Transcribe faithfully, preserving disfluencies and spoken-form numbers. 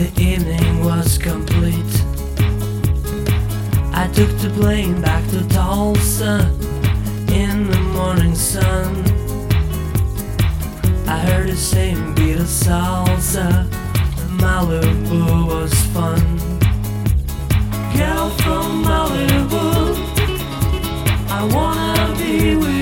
the evening was complete, I took the plane back to Tulsa in the morning sun. I heard the same beat of salsa, Malibu was fun. Girl from Malibu, I wanna be with you.